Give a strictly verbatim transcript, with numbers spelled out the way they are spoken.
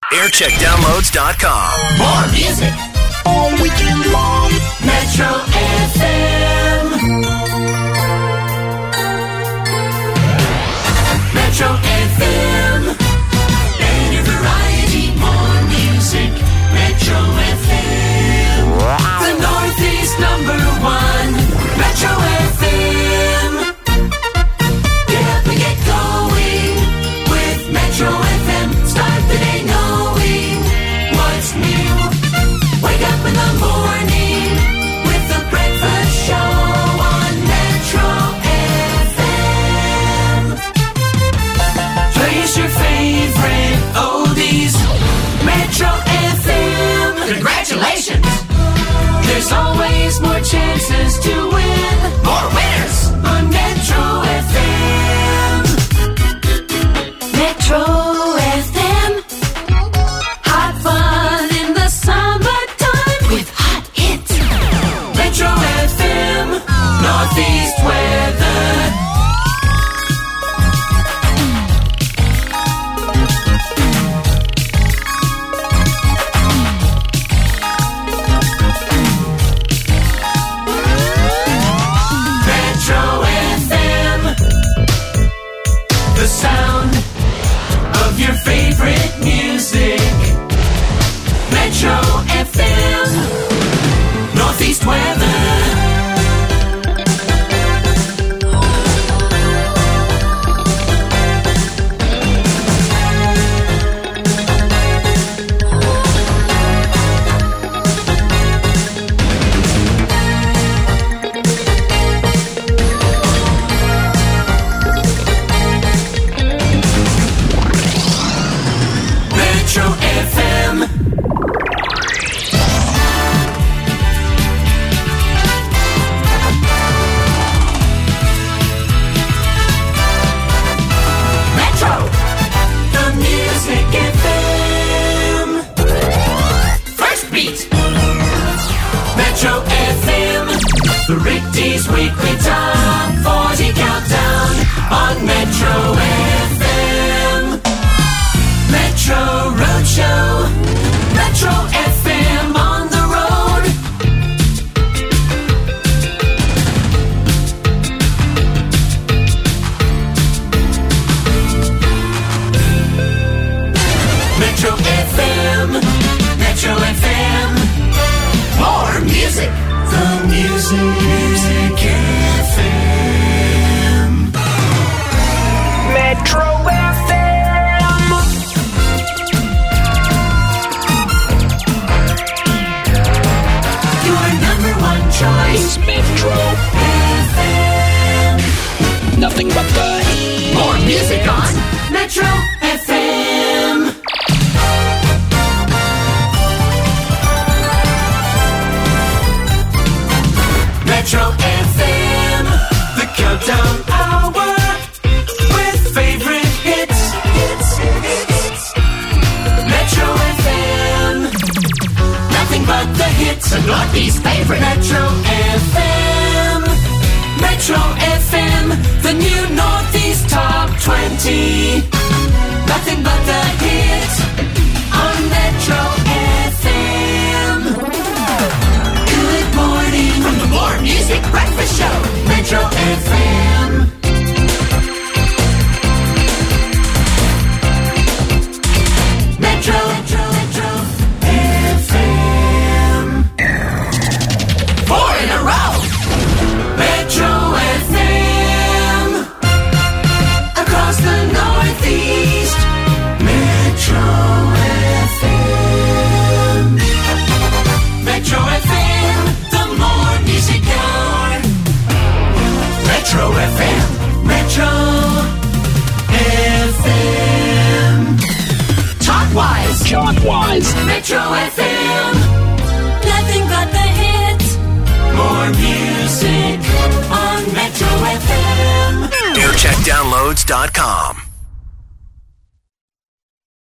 aircheck downloads dot com. More music all weekend long. Metro F M. Metro F M. Better variety, more music. Metro F M. The Northeast number one. Metro F M. Get up and get going with Metro F M. Start the day knowing what's new. Wake up in the morning with the breakfast show on Metro F M. Place your favorite oldies. Metro F M. Congratulations! There's always more chances to win. More winners on Metro F M. Metro F M. Hot fun in the summertime with hot hits. Metro F M. Northeast weather. Metro F M. The sound of your favorite music. Metro F M. Northeast weather. Metro F M. Metro, the music F M. First beat. Metro F M. The Rigby's weekly top forty countdown on Metro F M. Metro Roadshow. Metro F M on the road. Metro F M. Metro F M. More music. The music, music F M. Metro F M. Your number one choice. Metro. F M. Nothing but the heat. More music on Metro F M. Metro F M. The countdown hour with favorite hits. Hits, hits. Metro F M. Nothing but the hits. The Northeast favorite. Metro F M. Metro F M. The new Northeast Top twenty. Nothing but the hits on Metro F M. Good morning from the More Music Breakfast Show. Metro F M. Metro, Metro, Metro F M. Four in a row. Metro F M. Across the Northeast. Metro F M. Metro F M. The more music hour. Metro F M. Metro F M. Talk-wise. Chalk-wise. Metro F M. Nothing but the hits. More music on Metro F M. aircheck downloads dot com.